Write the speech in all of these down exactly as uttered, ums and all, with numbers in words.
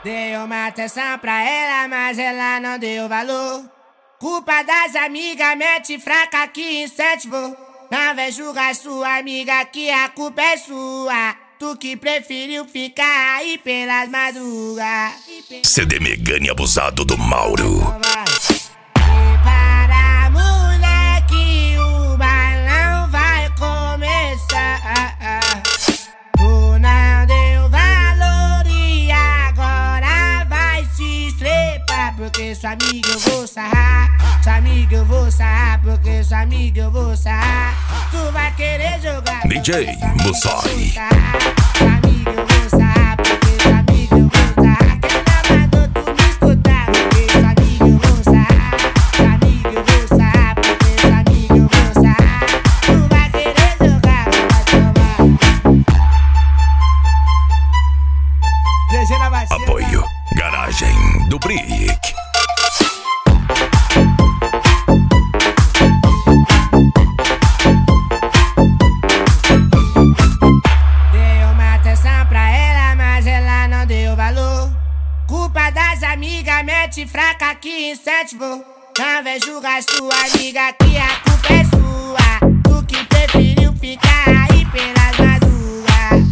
Dei uma atenção pra ela, mas ela não deu valor. Culpa das amigas, mete fraca que incentivou. Não vem julgar sua amiga que a culpa é sua. Tu que preferiu ficar aí pelas madrugas. C D Megane abusado do Mauro. Prepara, moleque, o balão vai começar. Tu não deu valor e agora vai se estrepar. Porque sua amiga eu vou sarrar. Sua amiga eu vou sarrar. Porque sua amiga eu vou sarrar. Tu vai querer jogar D J Mussoi. Sua amiga eu vou sarrar. Porque sua amiga eu vou sarrar. Quem não mandou tu me escutar? Porque sua amiga eu vou sarrar. Sua amiga eu vou sarrar. Porque sua amiga eu vou sarrar. Tu vai querer jogar, vai tomar. D J na bacia. Apoio Garagem do Brick. Culpa das amigas, mete fraca que incentivou. Não vem julgar sua amiga que a culpa é sua. Tu que preferiu ficar aí pelas madrugas.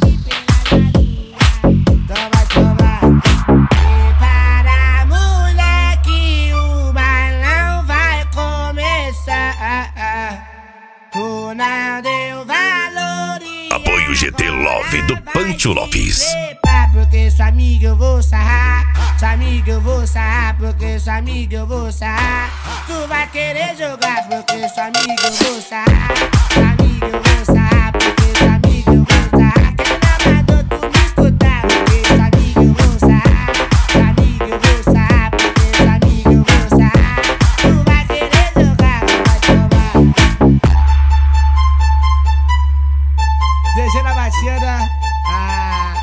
Toma, toma. Prepara, moleque, o balão vai começar. Tu não deu valor e Apoio G T Love do Pancho Lopes. Porque sua amiga eu vou sarrar. Sua amiga eu vou sarrar. Porque sua amiga eu vou sarrar. Tu vai querer jogar. Porque sua amiga eu vou sarrar. Sua amiga eu vou sarrar. Porque sua amiga eu vou sarrar. Quem não mandou tu me escutar? Porque sua amiga eu vou sarrar. Sua amiga eu vou sarrar. Porque sua amiga eu vou sarrar. Tu vai querer jogar, vai tomar. D J na batida. Ah.